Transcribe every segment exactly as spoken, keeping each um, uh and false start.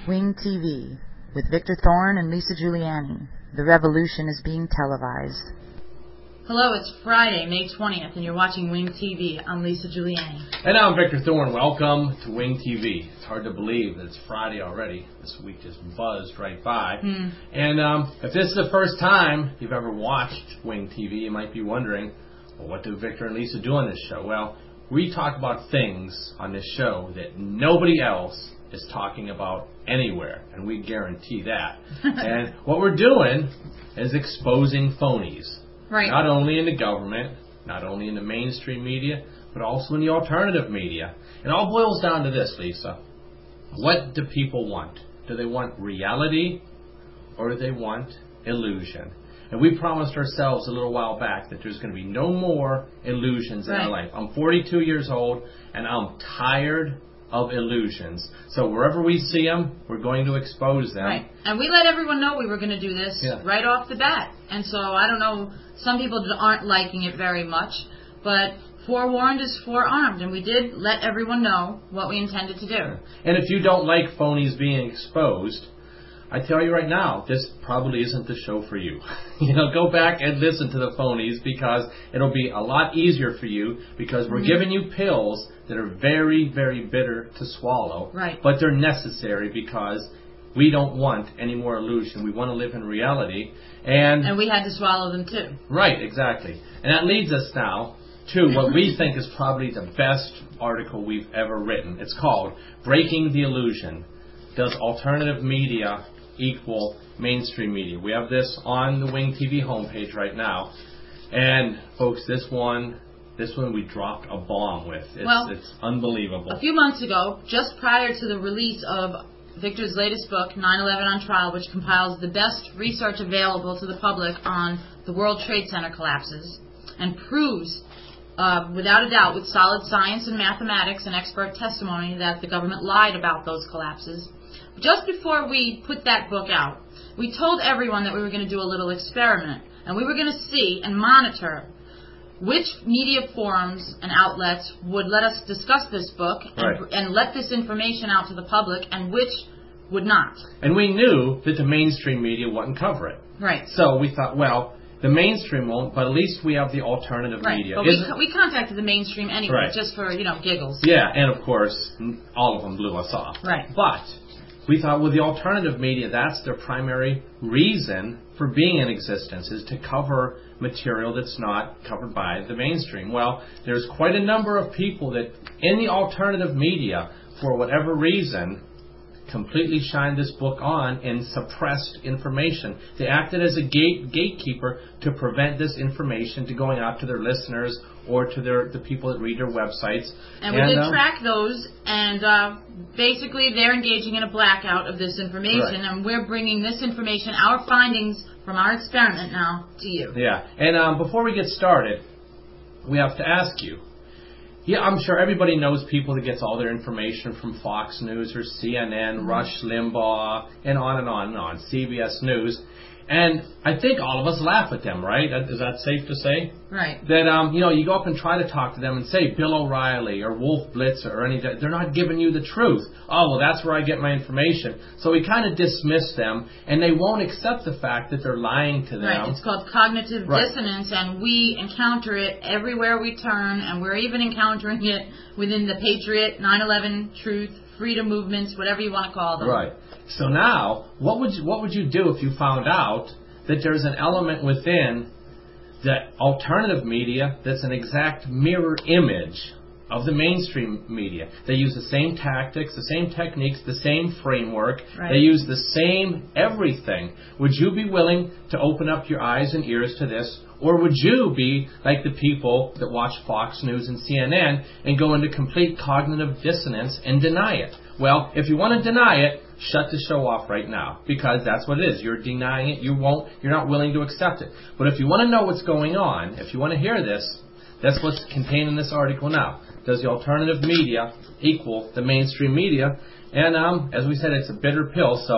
Wing T V with Victor Thorne and Lisa Giuliani. The revolution is being televised. Hello, it's Friday, May twentieth, and you're watching Wing T V. I'm Lisa Giuliani. And I'm Victor Thorne. Welcome to Wing T V. It's hard to believe that it's Friday already. This week just buzzed right by. Hmm. And um, if this is the first time you've ever watched Wing T V, you might be wondering, well, what do Victor and Lisa do on this show? Well, we talk about things on this show that nobody else is talking about anywhere, and we guarantee that. And what we're doing is exposing phonies. Right. Not only in the government, not only in the mainstream media, but also in the alternative media. It all boils down to this, Lisa. What do people want? Do they want reality, or do they want illusion? And we promised ourselves a little while back that there's going to be no more illusions in right. our life. I'm forty-two years old, and I'm tired of illusions. So wherever we see them, we're going to expose them. Right. And we let everyone know we were going to do this yeah. right off the bat. And so I don't know, some people aren't liking it very much, but forewarned is forearmed, and we did let everyone know what we intended to do. And if you don't like phonies being exposed, I tell you right now, this probably isn't the show for you. You know, go back and listen to the phonies, because it'll be a lot easier for you, because we're mm-hmm. giving you pills that are very, very bitter to swallow. Right. But they're necessary, because we don't want any more illusion. We want to live in reality. And, and we had to swallow them too. Right, exactly. And that leads us now to what we think is probably the best article we've ever written. It's called Breaking the Illusion. Does alternative media equal mainstream media? We have this on the Wing T V homepage right now. And, folks, this one, this one we dropped a bomb with. It's, well, it's unbelievable. A few months ago, just prior to the release of Victor's latest book, nine eleven on Trial, which compiles the best research available to the public on the World Trade Center collapses and proves, uh, without a doubt, with solid science and mathematics and expert testimony, that the government lied about those collapses. Just before we put that book out, we told everyone that we were going to do a little experiment, and we were going to see and monitor which media forums and outlets would let us discuss this book and, right. and let this information out to the public, and which would not. And we knew that the mainstream media wouldn't cover it. Right. So we thought, well, the mainstream won't, but at least we have the alternative right. media. But we, we contacted the mainstream anyway, right. just for, you know, giggles. Yeah, and of course, all of them blew us off. Right. But we thought, well, the alternative media, that's their primary reason for being in existence, is to cover material that's not covered by the mainstream. Well, there's quite a number of people that in the alternative media, for whatever reason, completely shined this book on and suppressed information. They acted as a gate gatekeeper to prevent this information to going out to their listeners or to their the people that read their websites. And, and we did uh, track those, and uh, basically they're engaging in a blackout of this information, right. and we're bringing this information, our findings from our experiment now, to you. Yeah, and um, before we get started, we have to ask you, yeah, I'm sure everybody knows people that gets all their information from Fox News or C N N, mm-hmm. Rush Limbaugh, and on and on and on, C B S News. And I think all of us laugh at them, right? Is that safe to say? Right. That, um, you know, you go up and try to talk to them and say Bill O'Reilly or Wolf Blitzer or any, they're not giving you the truth. Oh, well, that's where I get my information. So we kind of dismiss them, and they won't accept the fact that they're lying to them. Right. It's called cognitive right. dissonance, and we encounter it everywhere we turn, and we're even encountering it within the Patriot, nine eleven, Truth, freedom movements, whatever you want to call them. Right. So now, what would you, what would you do if you found out that there's an element within the alternative media that's an exact mirror image of the mainstream media? They use the same tactics, the same techniques, the same framework. Right. They use the same everything. Would you be willing to open up your eyes and ears to this? Or would you be like the people that watch Fox News and C N N and go into complete cognitive dissonance and deny it? Well, if you want to deny it, shut the show off right now, because that's what it is. You're denying it. You won't. You're not willing to accept it. But if you want to know what's going on, if you want to hear this, that's what's contained in this article now. Does the alternative media equal the mainstream media? And um, as we said, it's a bitter pill. So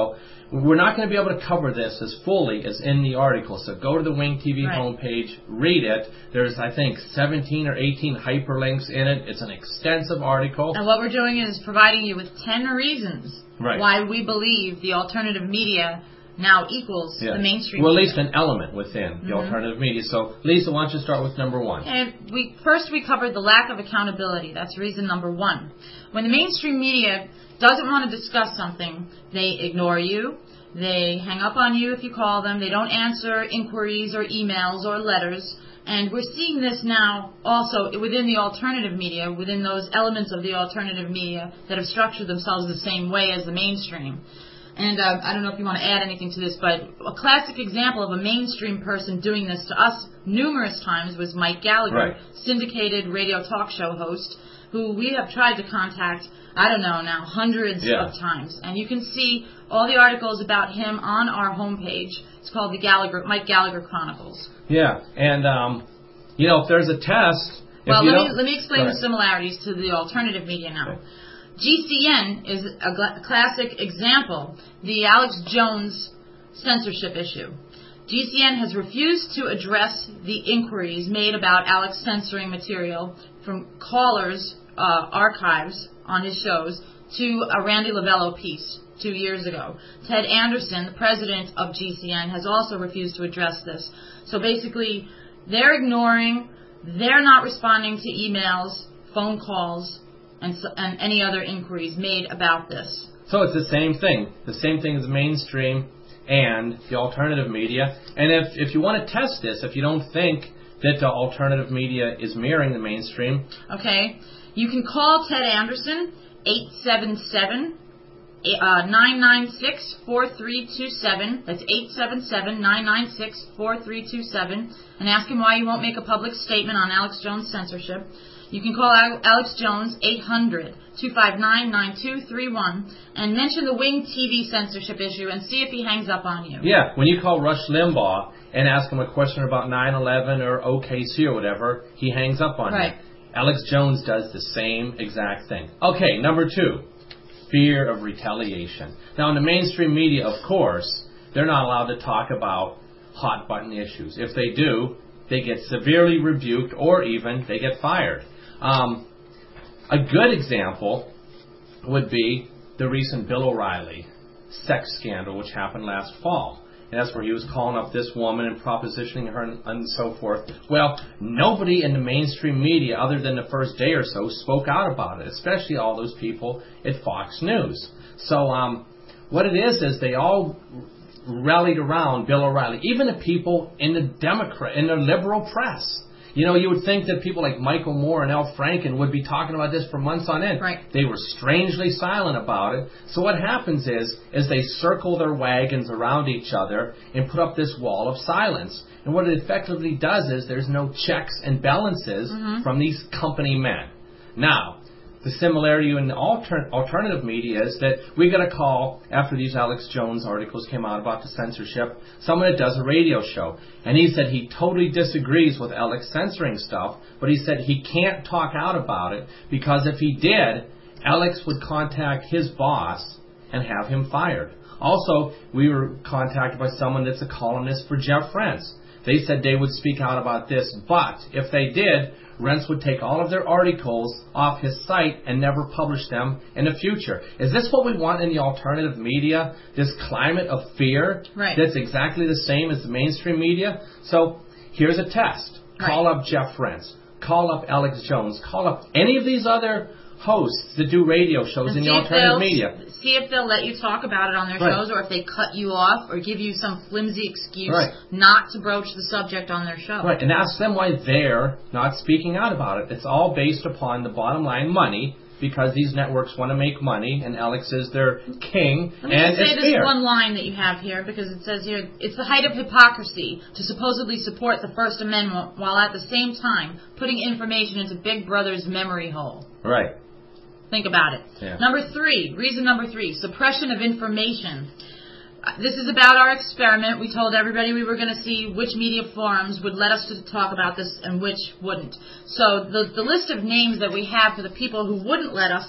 we're not going to be able to cover this as fully as in the article. So go to the Wing T V right. homepage, read it. There's, I think, seventeen or eighteen hyperlinks in it. It's an extensive article. And what we're doing is providing you with ten reasons right. why we believe the alternative media now equals yeah. the mainstream well, at media. least an element within the mm-hmm. alternative media. So, Lisa, why don't you start with number one? And we first we covered the lack of accountability. That's reason number one. When the mainstream media doesn't want to discuss something, they ignore you. They hang up on you if you call them. They don't answer inquiries or emails or letters. And we're seeing this now also within the alternative media, within those elements of the alternative media that have structured themselves the same way as the mainstream. And uh, I don't know if you want to add anything to this, but a classic example of a mainstream person doing this to us numerous times was Mike Gallagher, right. syndicated radio talk show host, who we have tried to contact, I don't know now, hundreds yeah. of times. And you can see all the articles about him on our homepage. It's called the Gallagher, Mike Gallagher Chronicles. Yeah, and, um, you know, if there's a test... Well, let me, let me explain the similarities to the alternative media now. Okay. G C N is a gl- classic example, the Alex Jones censorship issue. G C N has refused to address the inquiries made about Alex censoring material from callers' uh, archives on his shows to a Randy Lavello piece two years ago. Ted Anderson, the president of G C N, has also refused to address this. So basically, they're ignoring, they're not responding to emails, phone calls, and, so, and any other inquiries made about this. So it's the same thing. The same thing as mainstream and the alternative media. And if, if you want to test this, if you don't think that the alternative media is mirroring the mainstream... Okay. You can call Ted Anderson, eight seven seven, nine nine six, four three two seven. That's eight seven seven, nine nine six, four three two seven. And ask him why you won't make a public statement on Alex Jones censorship. You can call Alex Jones, eight hundred, two five nine, nine two three one, and mention the Wing T V censorship issue and see if he hangs up on you. Yeah, when you call Rush Limbaugh and ask him a question about nine eleven or O K C or whatever, he hangs up on right. you. Alex Jones does the same exact thing. Okay, number two, fear of retaliation. Now, in the mainstream media, of course, they're not allowed to talk about hot-button issues. If they do, they get severely rebuked or even they get fired. Um, a good example would be the recent Bill O'Reilly sex scandal, which happened last fall. And that's where he was calling up this woman and propositioning her and, and so forth. Well, nobody in the mainstream media, other than the first day or so, spoke out about it, especially all those people at Fox News. So um, what it is is they all rallied around Bill O'Reilly, even the people in the Democrat, in the liberal press. You know, you would think that people like Michael Moore and Al Franken would be talking about this for months on end. Right. They were strangely silent about it. So what happens is, is they circle their wagons around each other and put up this wall of silence. And what it effectively does is there's no checks and balances mm-hmm. from these company men. Now, the similarity in the alter- alternative media is that we got a call after these Alex Jones articles came out about the censorship, someone that does a radio show. And he said he totally disagrees with Alex censoring stuff, but he said he can't talk out about it because if he did, Alex would contact his boss and have him fired. Also, we were contacted by someone that's a columnist for Jeff Rense. They said they would speak out about this, but if they did, Rense would take all of their articles off his site and never publish them in the future. Is this what we want in the alternative media? This climate of fear right. that's exactly the same as the mainstream media? So here's a test. Right. Call up Jeff Rense. Call up Alex Jones. Call up any of these other hosts that do radio shows and in the alternative media. See if they'll let you talk about it on their right. shows, or if they cut you off or give you some flimsy excuse right. not to broach the subject on their show. Right, and ask them why they're not speaking out about it. It's all based upon the bottom line money, because these networks want to make money, and Alex is their king. Let me and just say it's this fear. one line that you have here, because it says here, it's the height of hypocrisy to supposedly support the First Amendment while at the same time putting information into Big Brother's memory hole. Right. Think about it. Yeah. Number three, reason number three, suppression of information. This is about our experiment. We told everybody we were going to see which media forums would let us to talk about this and which wouldn't. So the, the list of names that we have for the people who wouldn't let us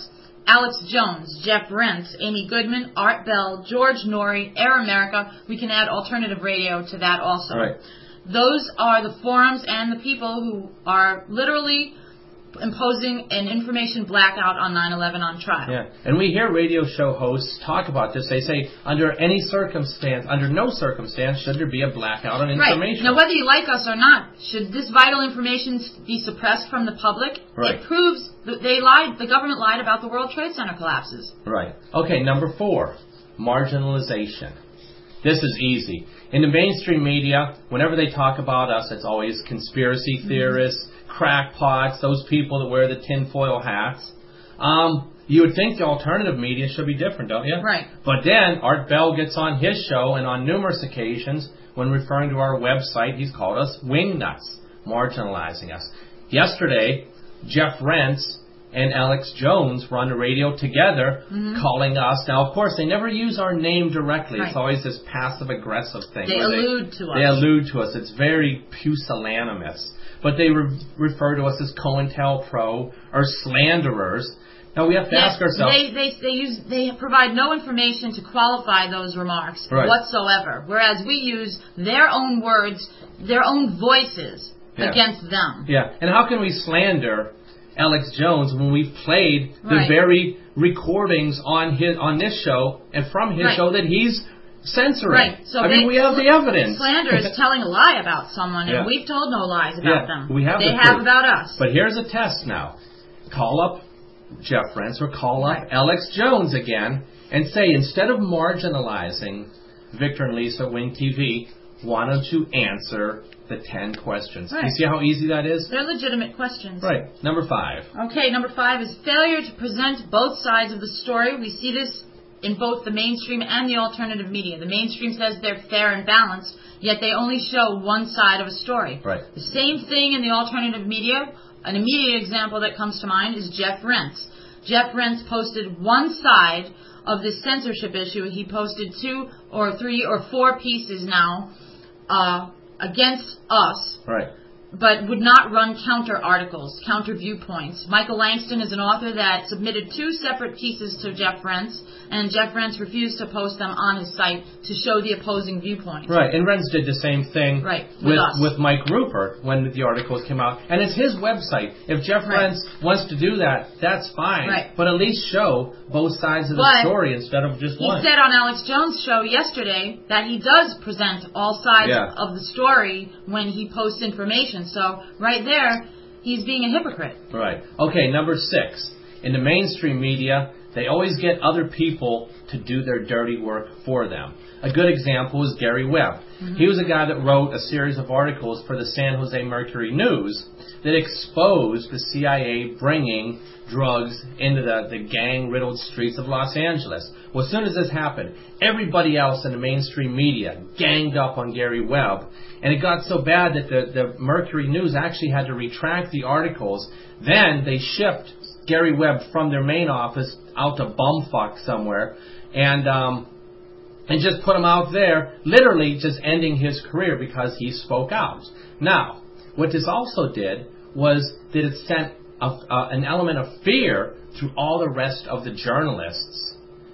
Alex Jones, Jeff Rense, Amy Goodman, Art Bell, George Norrie, Air America. We can add alternative radio to that also. Right. Those are the forums and the people who are literally imposing an information blackout on nine eleven on trial. Yeah, and we hear radio show hosts talk about this. They say, under any circumstance, under no circumstance should there be a blackout on information. Right. Now, whether you like us or not, should this vital information be suppressed from the public? Right. It proves that they lied, the government lied about the World Trade Center collapses. Right. Okay, number four, marginalization. This is easy. In the mainstream media, whenever they talk about us, it's always conspiracy theorists, mm-hmm. crackpots, those people that wear the tinfoil hats. Um, you would think the alternative media should be different, don't you? Right. But then Art Bell gets on his show, and on numerous occasions, when referring to our website, he's called us wingnuts, marginalizing us. Yesterday, Jeff Rense and Alex Jones were on the radio together, mm-hmm. calling us. Now, of course, they never use our name directly. Right. It's always this passive-aggressive thing. They allude they, to us. They allude to us. It's very pusillanimous. But they re- refer to us as COINTELPRO or slanderers. Now, we have to yes, ask ourselves... They, they, they, use, they provide no information to qualify those remarks right. whatsoever, whereas we use their own words, their own voices yeah. against them. Yeah, and how can we slander Alex Jones when we've played the right. very recordings on his on this show and from his right. show that he's censoring? Right. So I they, mean, we have the evidence. Slander is telling a lie about someone, and yeah. we've told no lies about yeah, them. We have they the have proof. about us. But here's a test now. Call up Jeff Rense or call right. up Alex Jones again and say, instead of marginalizing Victor and Lisa at Wing T V, why don't you answer the ten questions? Right. You see how easy that is? They're legitimate questions. Right. Number five. Okay, number five is failure to present both sides of the story. We see this in both the mainstream and the alternative media. The mainstream says they're fair and balanced, yet they only show one side of a story. Right. The same thing in the alternative media. An immediate example that comes to mind is Jeff Rense. Jeff Rense posted one side of this censorship issue. He posted two or three or four pieces now uh, against us. Right. But would not run counter articles, counter viewpoints. Michael Langston is an author that submitted two separate pieces to Jeff Rense, and Jeff Rense refused to post them on his site to show the opposing viewpoint. Right, and Rense did the same thing right, with, with, us. with Mike Rupert when the articles came out. And it's his website. If Jeff right. Rense wants to do that, that's fine. Right. But at least show both sides of the but story instead of just he one. He said on Alex Jones' show yesterday that he does present all sides yeah. of the story when he posts information. So right there, he's being a hypocrite. Right. Okay, number six. In the mainstream media, they always get other people to do their dirty work for them. A good example is Gary Webb. Mm-hmm. He was a guy that wrote a series of articles for the San Jose Mercury News that exposed the C I A bringing drugs into the, the gang-riddled streets of Los Angeles. Well, as soon as this happened, everybody else in the mainstream media ganged up on Gary Webb, and it got so bad that the, the Mercury News actually had to retract the articles. Then they shipped Gary Webb from their main office out to bumfuck somewhere, and um, and just put him out there, literally just ending his career because he spoke out. Now, what this also did was that it sent a, uh, an element of fear through all the rest of the journalists,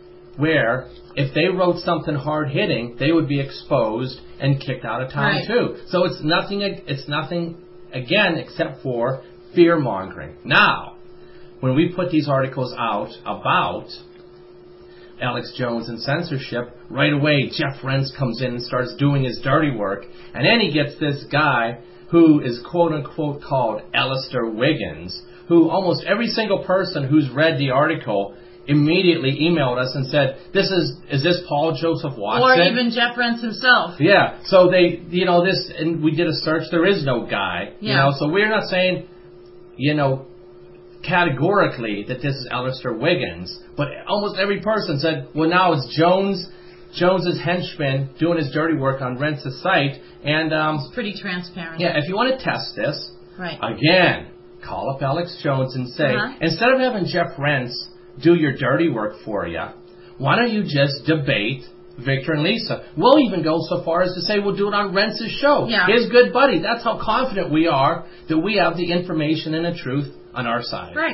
where if they wrote something hard-hitting, they would be exposed and kicked out of town right. too. So it's nothing. It's nothing again except for fear-mongering. Now, when we put these articles out about Alex Jones and censorship, right away Jeff Rense comes in and starts doing his dirty work, and then he gets this guy who is quote-unquote called Alistair Wiggins, who almost every single person who's read the article immediately emailed us and said, "This is is this Paul Joseph Watson?" Or even Jeff Rense himself. Yeah. So they, you know, this, and we did a search. There is no guy. Yeah. You know, so we're not saying, you know, categorically that this is Alistair Wiggins, but almost every person said, "Well, now it's Jones, Jones's henchman doing his dirty work on Rense's site." And um, it's pretty transparent. Yeah. If you want to test this, right. again, call up Alex Jones and say, uh-huh. instead of having Jeff Rense do your dirty work for you, why don't you just debate Victor and Lisa? We'll even go so far as to say we'll do it on Rense's show. Yeah. His good buddy. That's how confident we are that we have the information and the truth on our side. Right.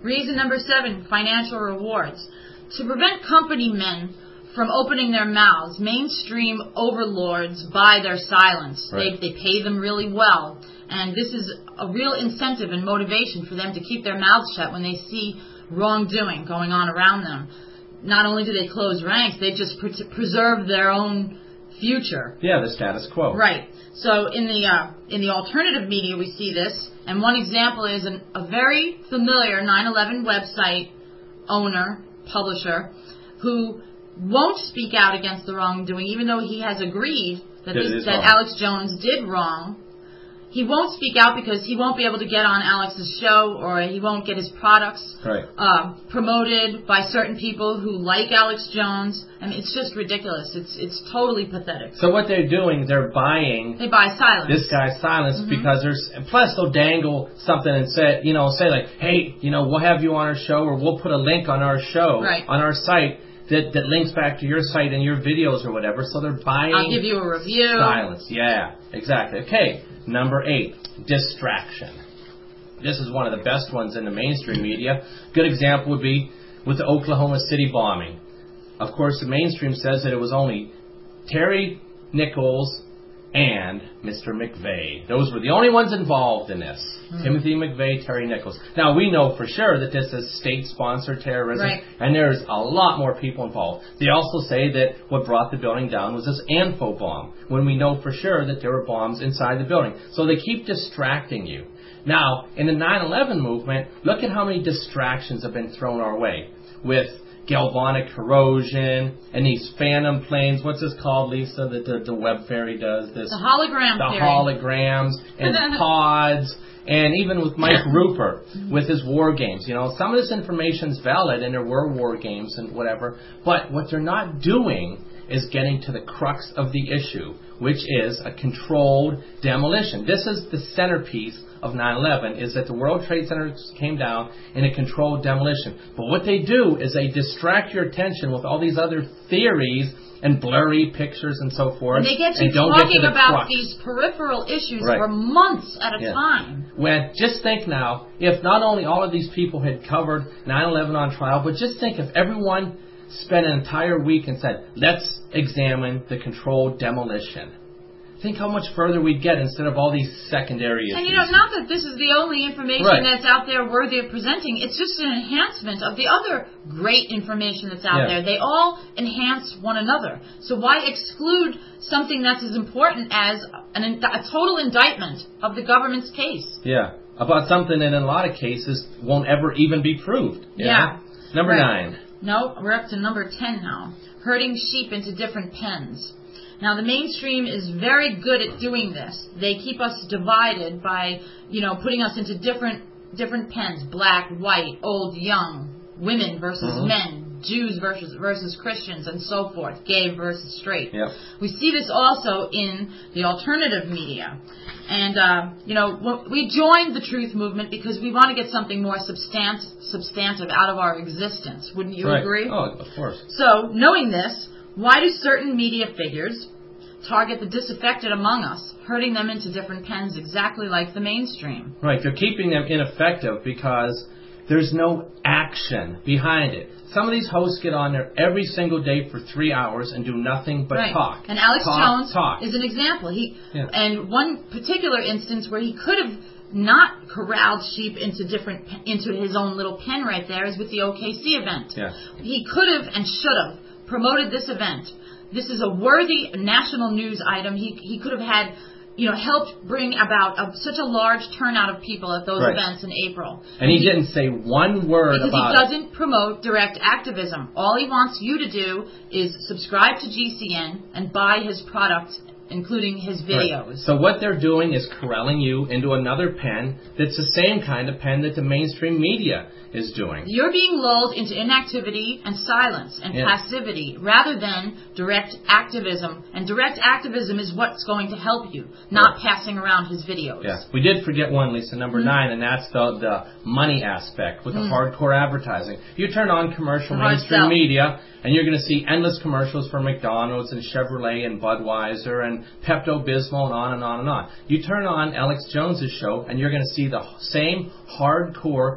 Reason number seven, financial rewards. To prevent company men from opening their mouths, mainstream overlords buy their silence. Right. They, they pay them really well. And this is a real incentive and motivation for them to keep their mouths shut when they see wrongdoing going on around them. Not only do they close ranks, they just pre- preserve their own future. Yeah, the status quo. Right. So in the uh, in the alternative media, we see this. And one example is an, a very familiar nine eleven website owner, publisher, who won't speak out against the wrongdoing, even though he has agreed that, this, that Alex Jones did wrong. He won't speak out because he won't be able to get on Alex's show, or he won't get his products right. uh, promoted by certain people who like Alex Jones. I mean, it's just ridiculous. It's it's totally pathetic. So what they're doing, they're buying they buy silence. This guy's silence mm-hmm. because there's. Plus, they'll dangle something and say, you know, say like, hey, you know, we'll have you on our show, or we'll put a link on our show right. on our site. That, that links back to your site and your videos or whatever, so they're buying... I'll give you a review. Silence, yeah, exactly. Okay, number eight, distraction. This is one of the best ones in the mainstream media. Good example would be with the Oklahoma City bombing. Of course, the mainstream says that it was only Terry Nichols and Mister McVeigh. Those were the only ones involved in this. Mm-hmm. Timothy McVeigh, Terry Nichols. Now, we know for sure that this is state-sponsored terrorism, right. and there's a lot more people involved. They also say that what brought the building down was this Anfo bomb, when we know for sure that there were bombs inside the building. So they keep distracting you. Now, in the nine eleven movement, look at how many distractions have been thrown our way with galvanic corrosion and these phantom planes. What's this called, Lisa, that the, the web fairy does? This The hologram The theory. holograms and pods. And even with Mike Rupert, with his war games. You know, some of this information's valid, and there were war games and whatever. But what they're not doing is getting to the crux of the issue, which is a controlled demolition. This is the centerpiece of nine eleven, is that the World Trade Center came down in a controlled demolition. But what they do is they distract your attention with all these other theories and blurry pictures and so forth. And they get you and don't talking get to the about crux. these peripheral issues Right. for months at a Yeah. time. When, just think now, if not only all of these people had covered nine eleven on trial, but just think if everyone spent an entire week and said, let's examine the controlled demolition. Think how much further we'd get instead of all these secondary issues. And you know, not that this is the only information Right. that's out there worthy of presenting. It's just an enhancement of the other great information that's out Yeah. there. They all enhance one another. So why exclude something that's as important as an, a total indictment of the government's case? Yeah, about something that in a lot of cases won't ever even be proved. you Yeah. know? Number Right. nine. No, we're up to number ten now. Herding sheep into different pens. Now, the mainstream is very good at doing this. They keep us divided by, you know, putting us into different different pens: black, white, old, young, women versus Mm-hmm. men, Jews versus versus Christians, and so forth, gay versus straight. Yep. We see this also in the alternative media. And, uh, you know, we joined the truth movement because we want to get something more substant- substantive out of our existence. Wouldn't you Right. agree? Oh, of course. So, knowing this, why do certain media figures target the disaffected among us, herding them into different pens exactly like the mainstream? Right, they're keeping them ineffective because there's no action behind it. Some of these hosts get on there every single day for three hours and do nothing but right. talk. And Alex talk, Jones talk. is an example. He Yeah. And one particular instance where he could have not corralled sheep into different into his own little pen right there is with the O K C event. Yeah. He could have and should have promoted this event. This is a worthy national news item. He he could have had, you know, helped bring about a, such a large turnout of people at those Right. events in April. And he, he didn't say one word because about he doesn't promote direct activism. All he wants you to do is subscribe to G C N and buy his product, including his videos. Right. So what they're doing is corralling you into another pen that's the same kind of pen that the mainstream media is doing. You're being lulled into inactivity and silence and Yeah. passivity rather than direct activism. And direct activism is what's going to help you, not Right. passing around his videos. Yeah. We did forget one, Lisa, number Mm-hmm. nine, and that's the, the money aspect with the Mm. hardcore advertising. You turn on commercial The hard mainstream sell. media, and you're going to see endless commercials for McDonald's and Chevrolet and Budweiser and Pepto-Bismol and on and on and on. You turn on Alex Jones's show, and you're going to see the same hardcore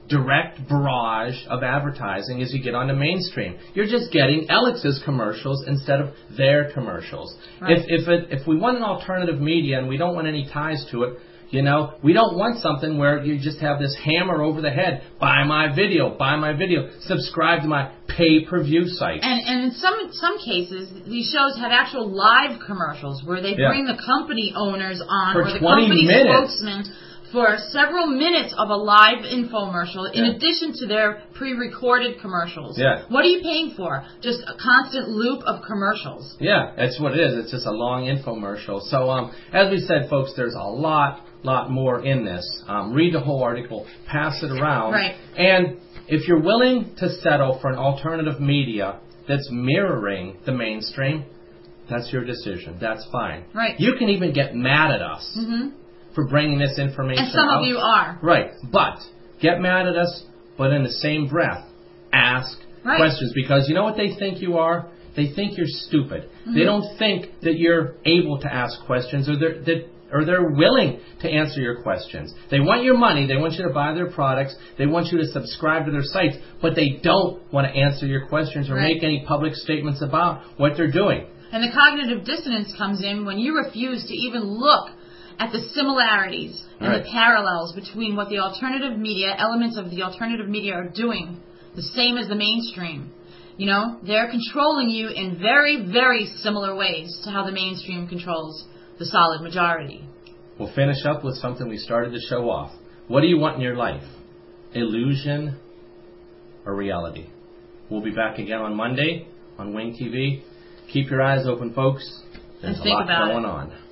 direct barrage of advertising as you get on the mainstream. You're just getting Alex's commercials instead of their commercials. Right. If if it, if we want an alternative media and we don't want any ties to it, you know, we don't want something where you just have this hammer over the head. Buy my video, buy my video, subscribe to my pay-per-view site. And, and in some some cases, these shows have actual live commercials where they yeah. bring the company owners on For or the company minutes. spokesman for several minutes of a live infomercial in yeah. addition to their pre-recorded commercials. Yeah. What are you paying for? Just a constant loop of commercials. Yeah, that's what it is. It's just a long infomercial. So, um, as we said, folks, there's a lot, lot more in this. Um, read the whole article, pass it around. Right. And if you're willing to settle for an alternative media that's mirroring the mainstream, that's your decision. That's fine. Right. You can even get mad at us. Mm-hmm. For bringing this information And some out. of you are. Right. But get mad at us, but in the same breath, ask right. questions. Because you know what they think you are? They think you're stupid. Mm-hmm. They don't think that you're able to ask questions or they're, that, or they're willing to answer your questions. They want your money. They want you to buy their products. They want you to subscribe to their sites. But they don't want to answer your questions or right. make any public statements about what they're doing. And the cognitive dissonance comes in when you refuse to even look at the similarities and right. the parallels between what the alternative media, elements of the alternative media are doing, the same as the mainstream. You know, they're controlling you in very, very similar ways to how the mainstream controls the solid majority. We'll finish up with something we started to show off. What do you want in your life? Illusion or reality? We'll be back again on Monday on Wing T V. Keep your eyes open, folks. There's and a think lot about going it. on.